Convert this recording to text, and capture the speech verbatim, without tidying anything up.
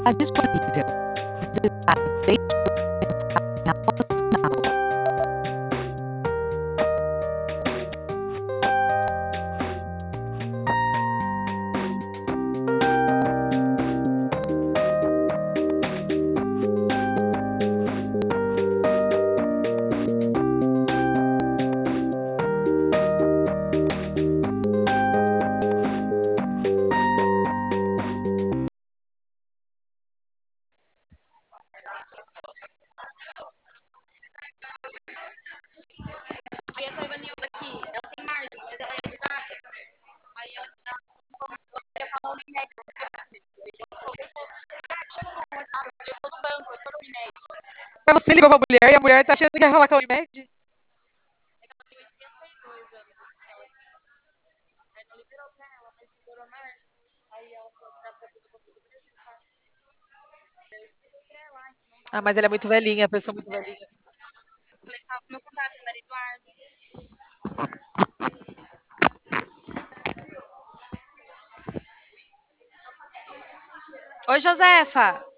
está disponível. Detalhe três na foto final. Mas você ligou pra mulher e a mulher tá achando que quer falar com a Unimed? Ah, mas ela é muito velhinha, a pessoa muito velhinha. Oi, Josefa.